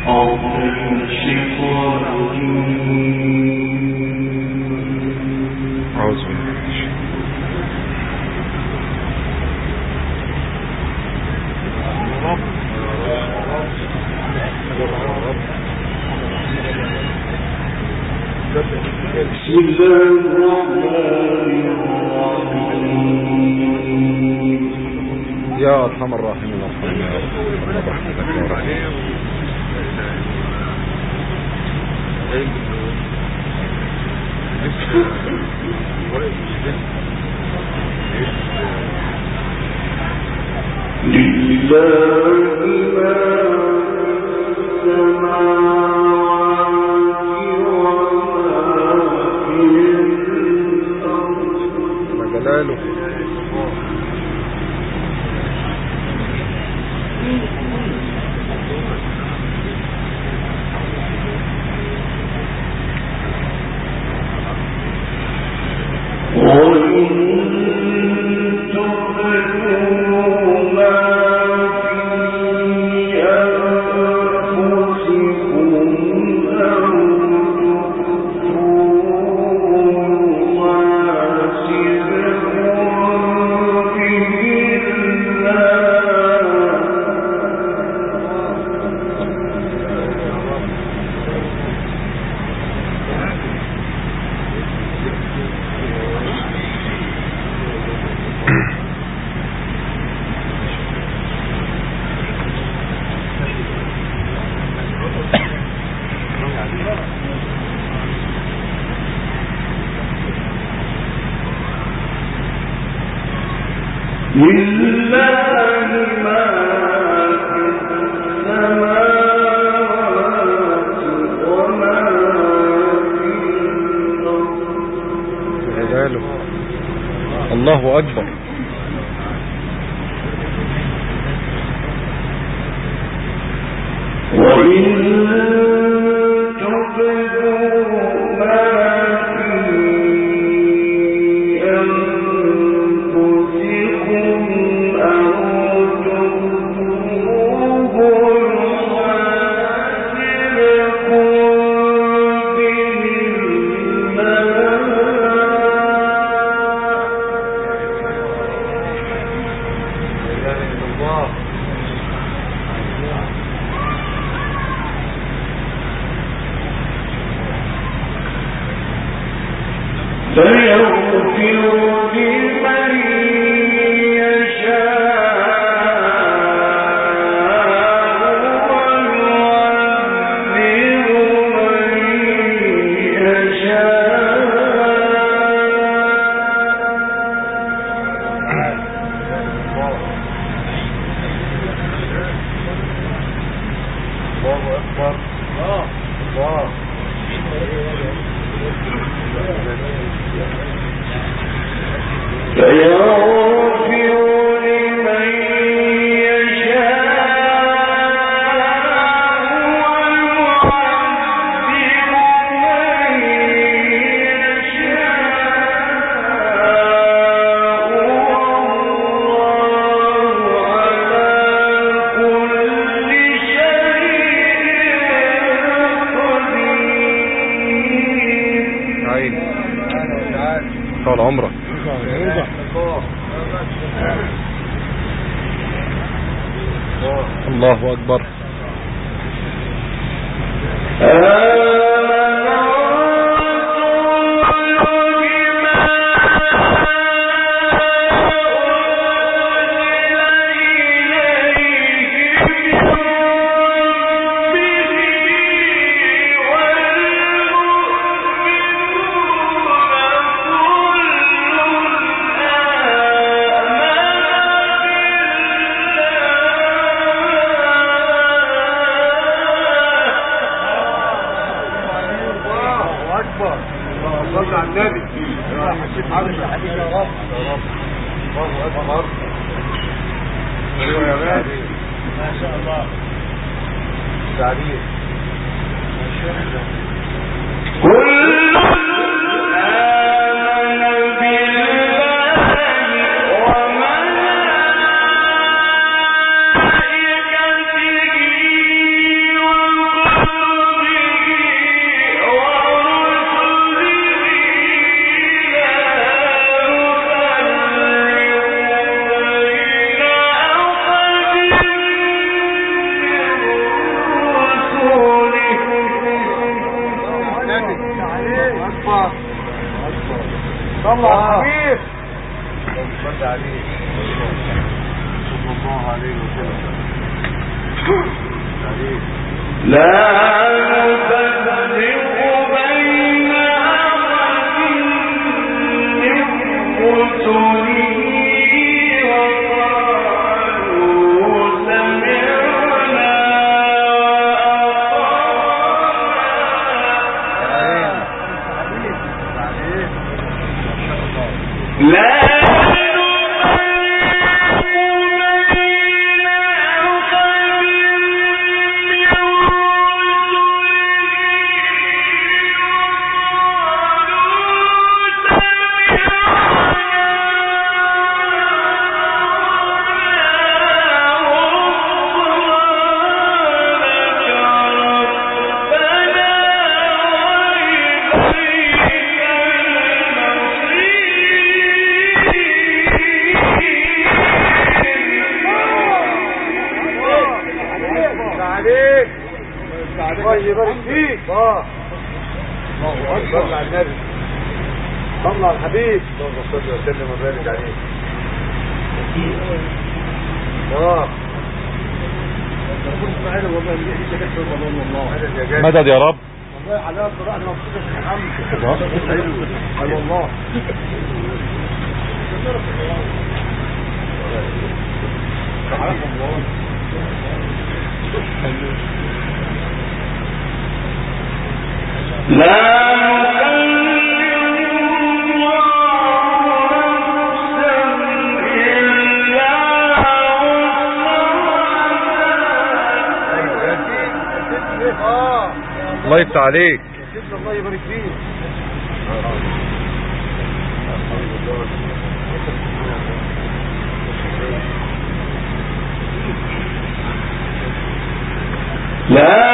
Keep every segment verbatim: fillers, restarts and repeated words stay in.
يا أرحم الراحمين ارحمنا يا رب برحمتك يا رحيم. لله ما في السماوات وما في الأرض جلاله الله أكبر. طال عمرك. الله أكبر. وملائكته عليه صلى الله عليه وسلم. لا نفرق بين أحد من رسله وقالوا سمعنا وأطعنا. لا يبارك فيك. الله الله اكبر. صلى على النبي، صلى على الحبيب، اللهم صل وسلم وبارك عليه. الله مدد يا رب. والله حلاوه القران مبسوطه يا عم. اي والله. لا الله يفتح عليك. الله يبارك فيك. لا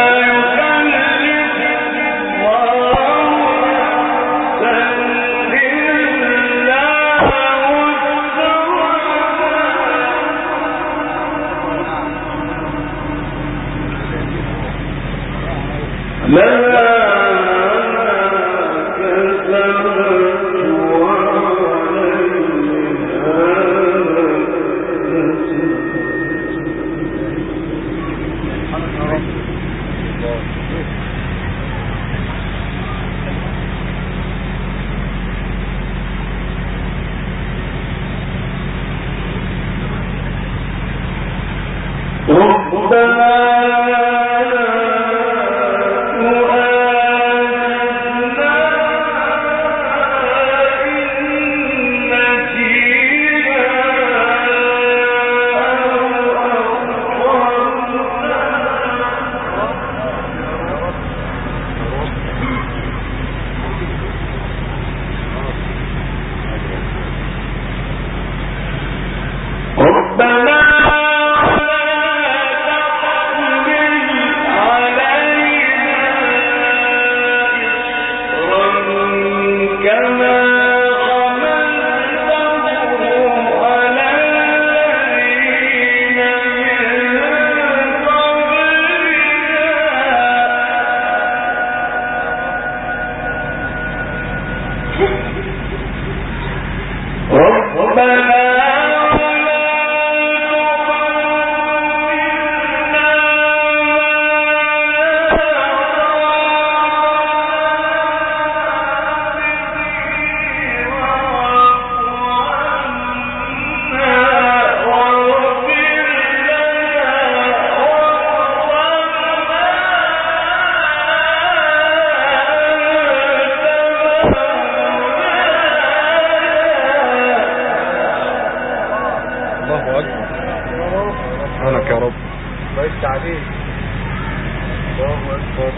سبحانك يا رب. الله يفتح عليك. الله اكبر.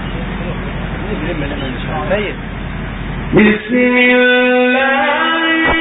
بسم الله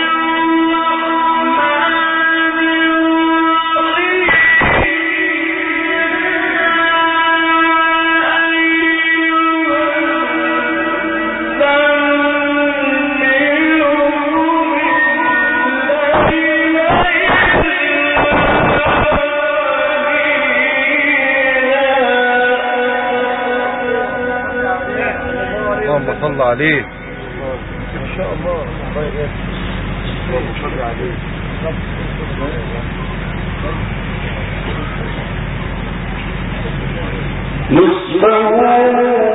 صل عليه. ان شاء الله الله يبارك. اللهم صل عليه. نصفه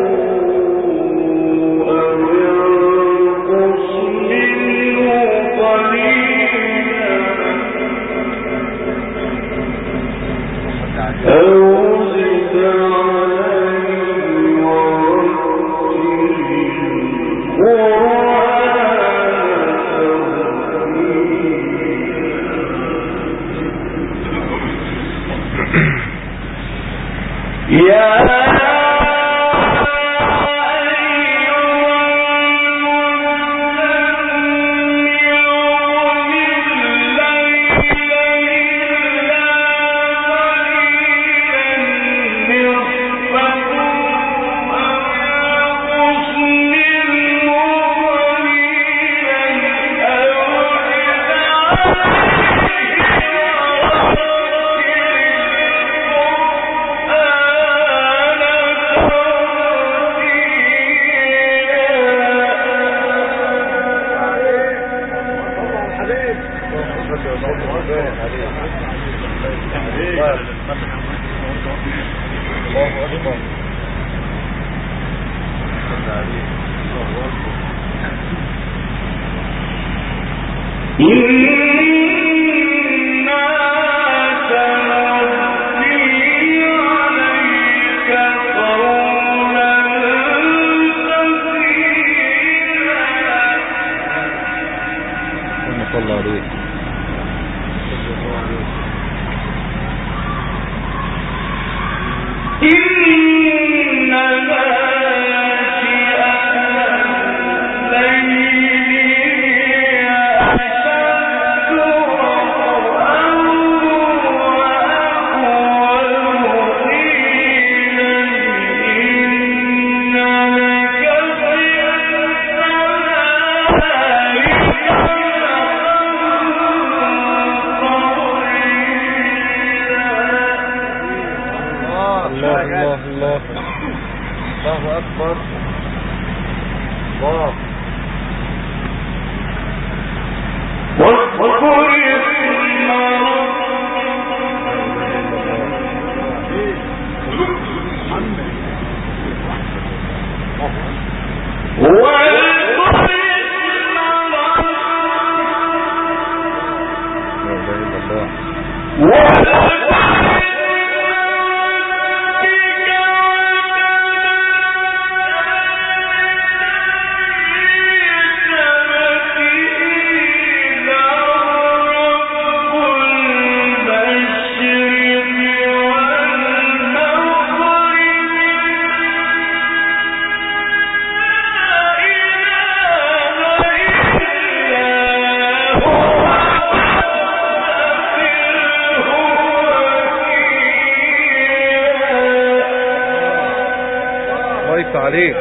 عليك.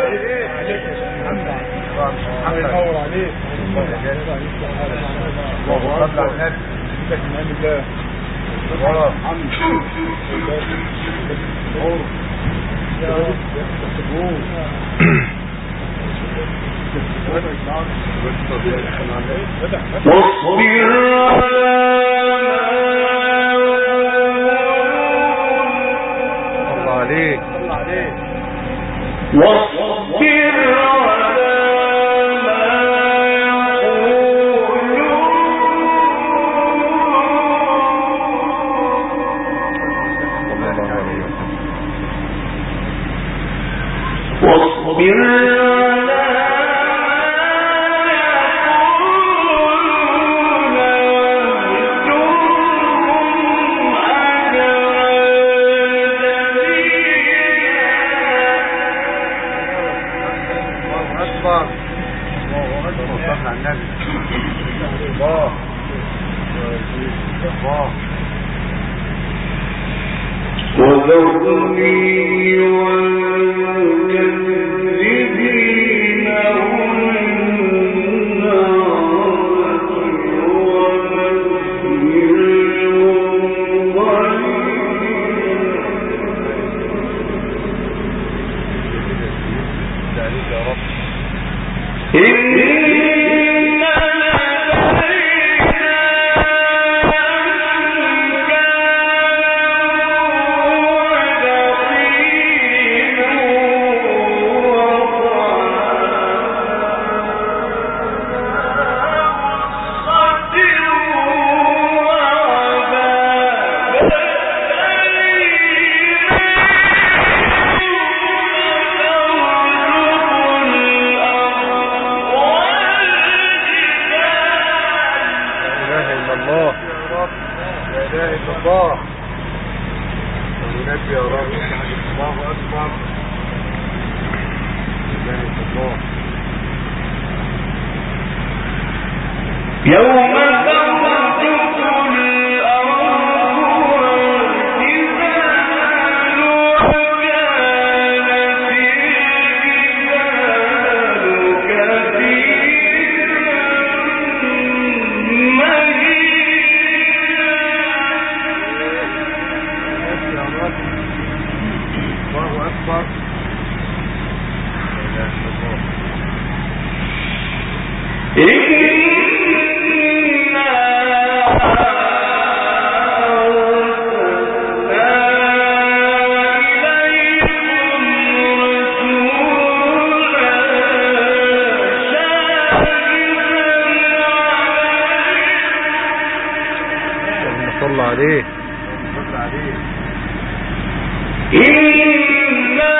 الله عليك. واصبر على ما يقولون واصبر وذرني والمكذبين عليك يا رب. النبي يا رب. الله أكبر. لا إله إلا الله. يوم ترجف الأرض والجبال وكانت الجبال كثيرا مهيلا. الله أكبر. لا إله إلا الله. صلى عليه. صلى عليه. إنا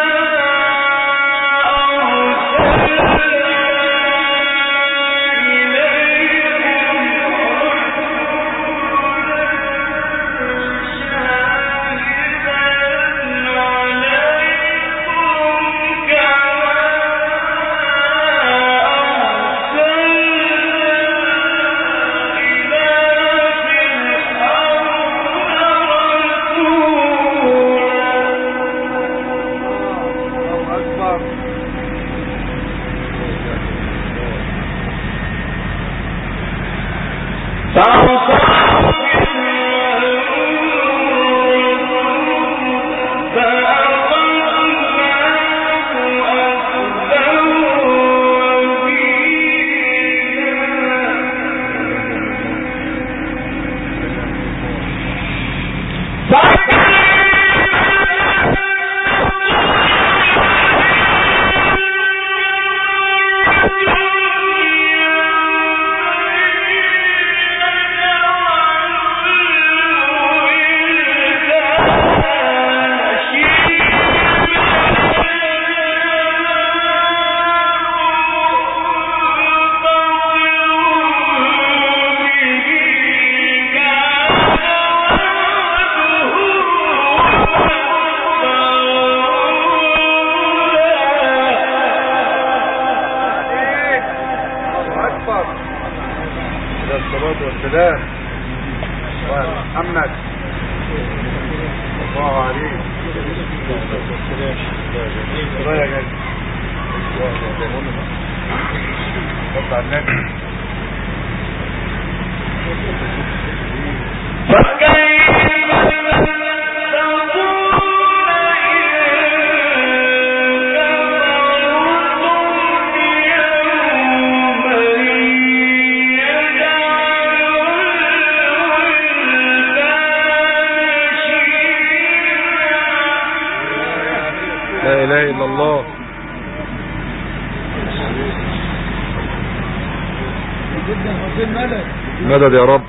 والسلام محمد الله عليه. الله يا جدع. صلى على النبي. لا إله إلا الله. مدد يا رب.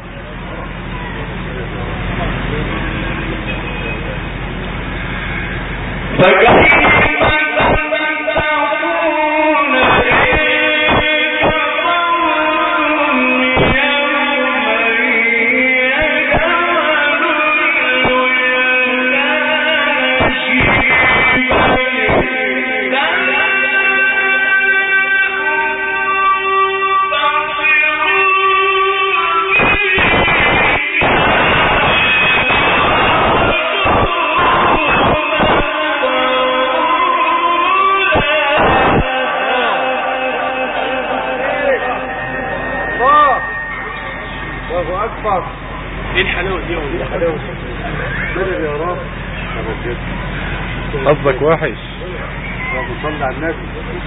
الله أكبر. ايه الحلاوة دي؟ ايه الحلاوة دي؟ مدد يا رب. قصدك وحش. اللهم صل على النبي.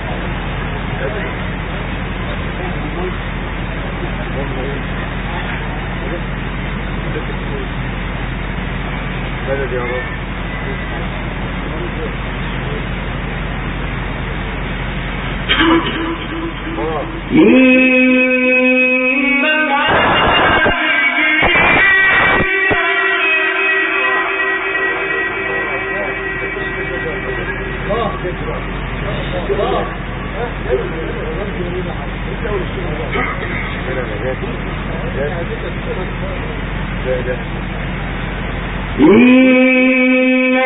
مدد يا رب. إن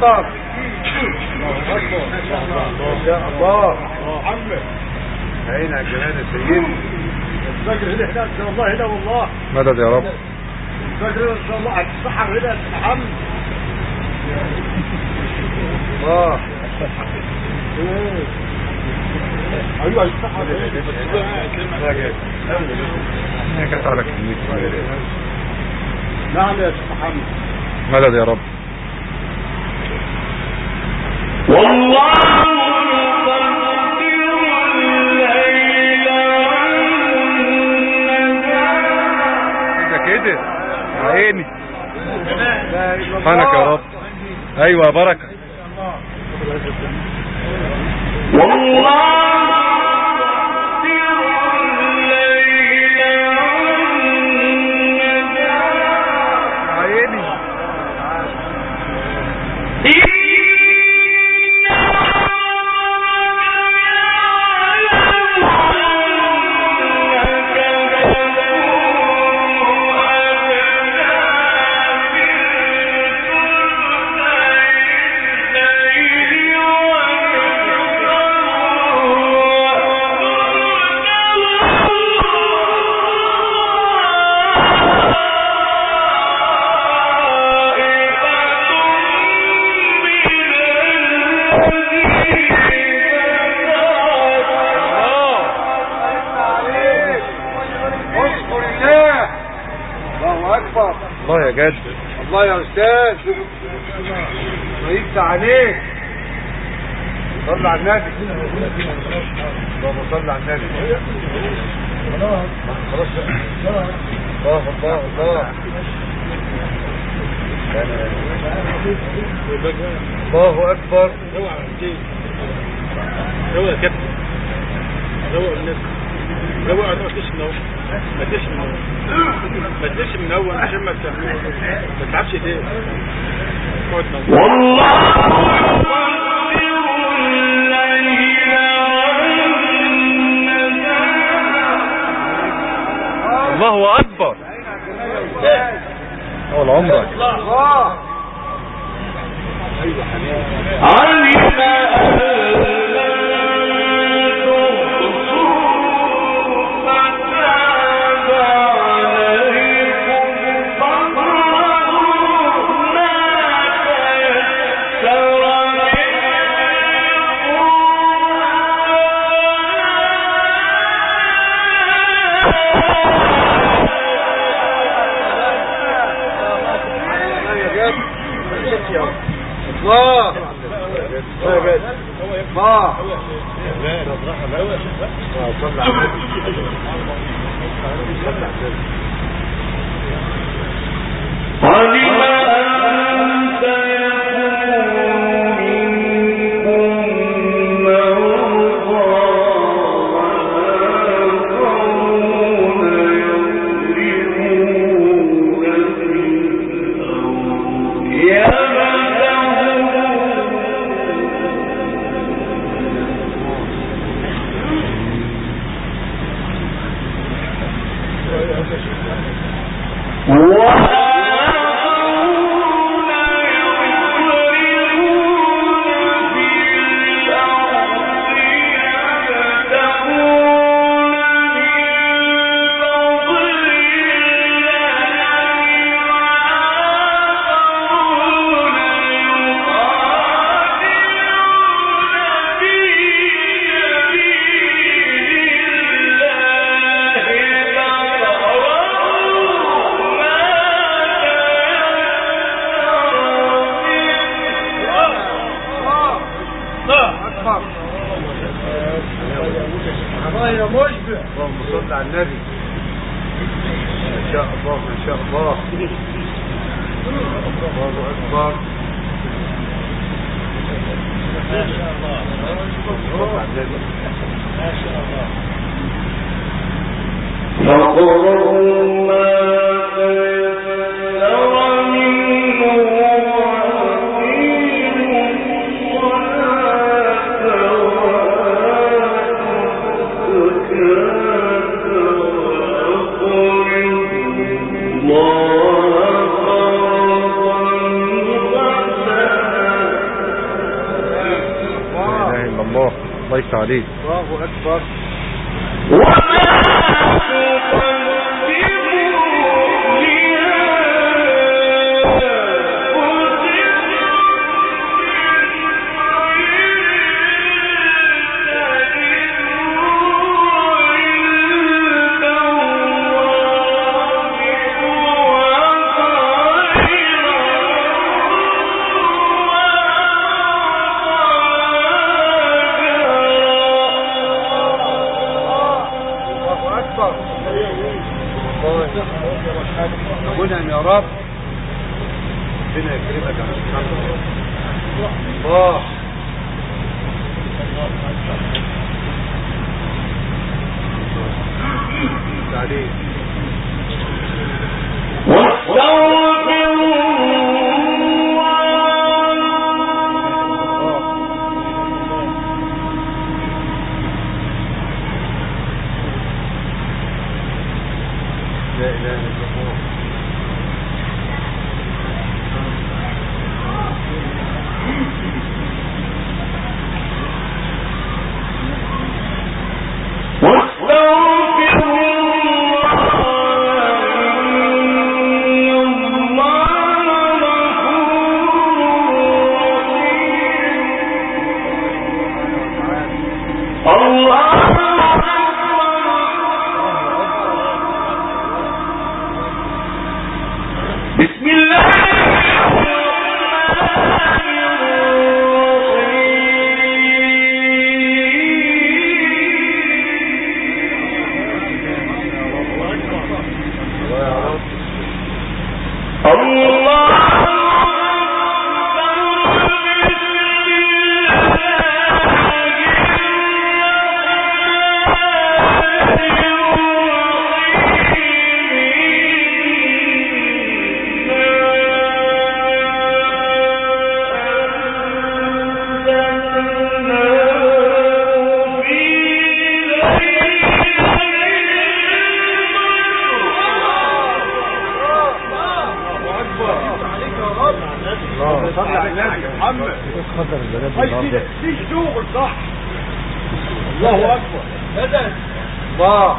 اكبر. الله اكبر. ما شاء الله. عمي عين على الجنان يا سيدي. الفجر هنا هنا ان شاء الله هنا والله. مدد يا رب. الفجر ان شاء الله هتسحر هنا يا محمد. الله. ايوه السحر هي كانت على كلمتي. نعم يا شيخ محمد. مدد يا رب. والله كده عيني سبحانك يا رب. ايوه يا بركه. والله عيني الله يا جد. الله يا استاذ. ما يفتح عليك. صل على النبي. اللهم صل على النبي. خلاص الله الله الله. الله اكبر. روق يا كابتن. روق الناس. روق ما تشش من اول. ما تشش من اول. ما تشش من اول عشان ما تعملش. ما تلعبش ايديك. اقعد نوم. الله اكبر. اول عمرك. الله. ايوه حبيبي. الله الله الله. صلى على النبي. صلى على النبي. اللهم صل على النبي. ما شاء الله ما شاء الله. الله اكبر. ما شاء الله. صل على النبي. ما شاء الله. فقروا ما الله يفتح عليك. الله أكبر. منعم يا رب. ربنا يكرمك يا محمد. الله عليك. لا اله الا الله. الله أكبر. الله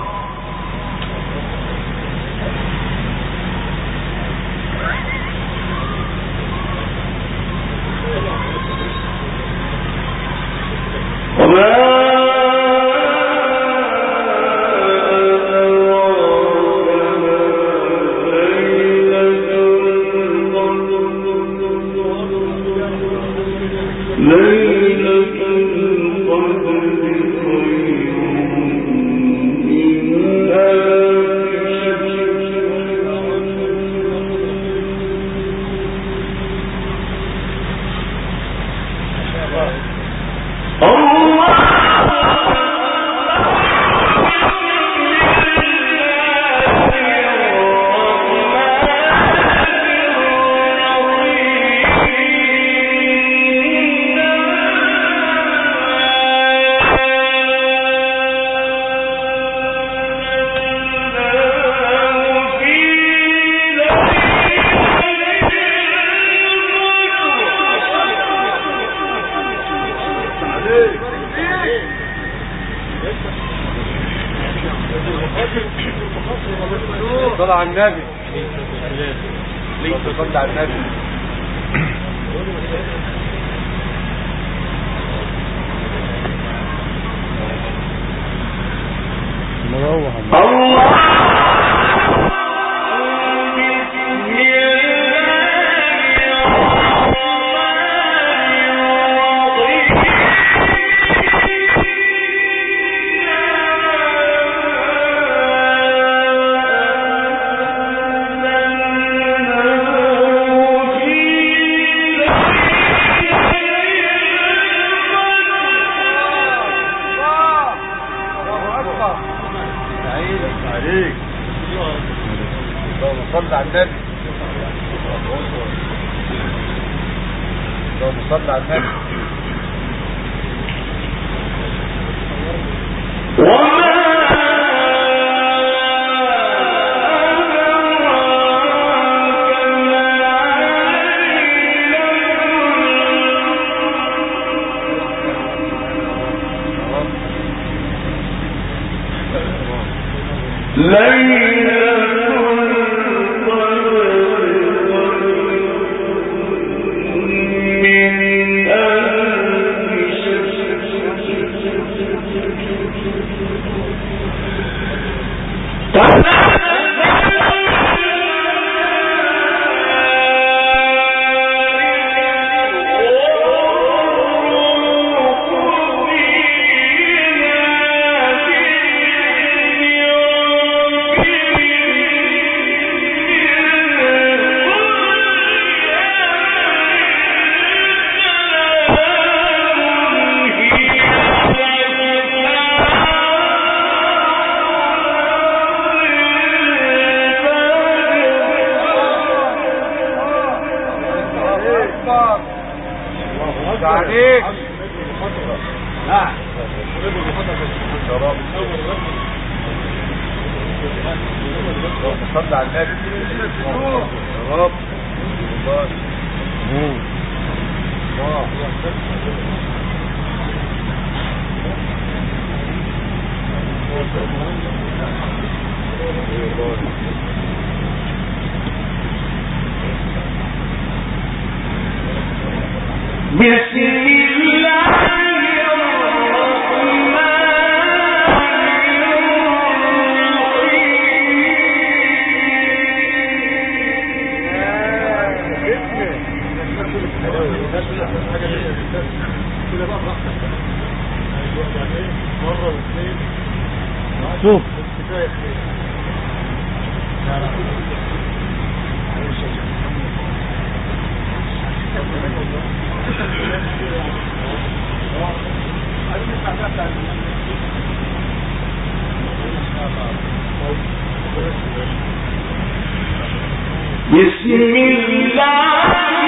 صلى على النبي. صلى على النبي. الله عليك. اللهم صل على النبي. اللهم صل على النبي. اكبر. الله عليك. نعم يا رب. صل على النبي يا رب. الله بسم الله شوف بسم الله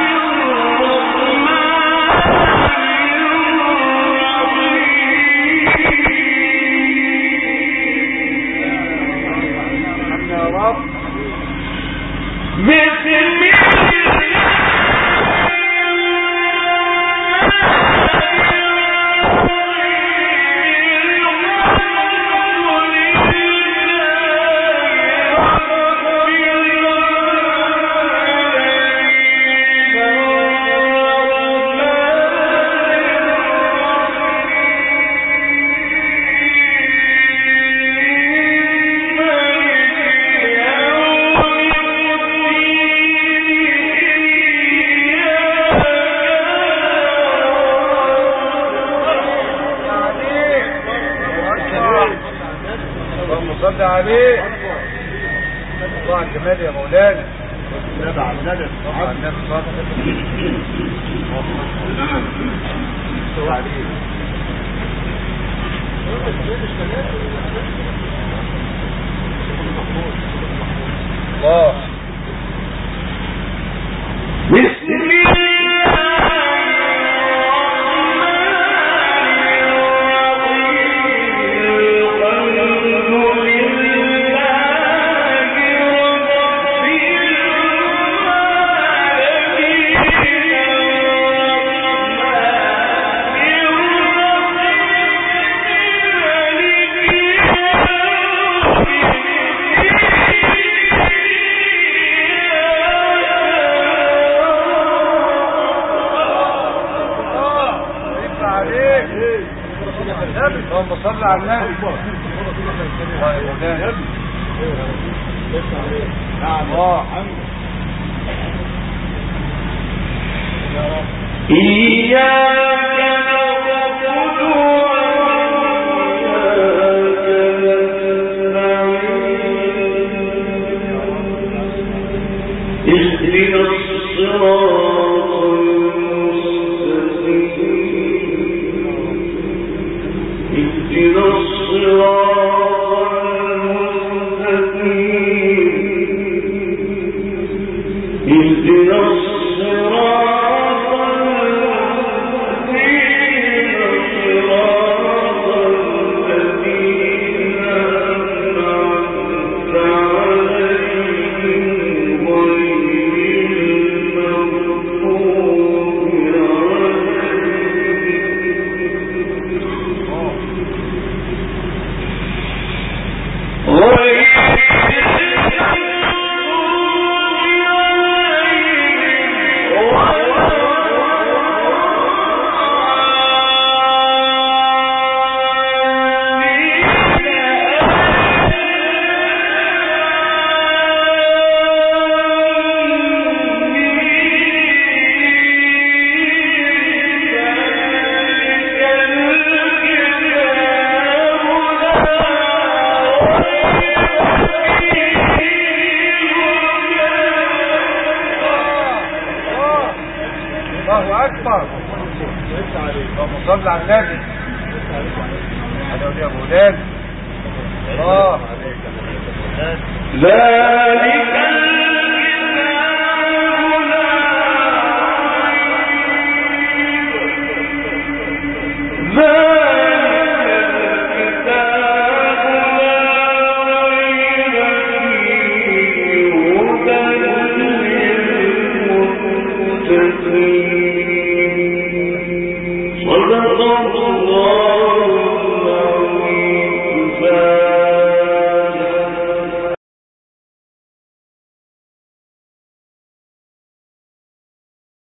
صل عليه. الله الجمال يا مولانا. نبع على النبي على النبي صل عليه. الله. بسم الله اللهم صل على النبي. الله يا مولانا. نعم الله. إياك نعبد وإياك نستعين اهدنا الصراط اهدنا الصراط المستقيم اهدنا الصراط المستقيم صراط الذين أنعمت عليهم غير المغضوب الله اكبر. اللهم صل على النبي. انا يا مولانا. الله عليك. ذلك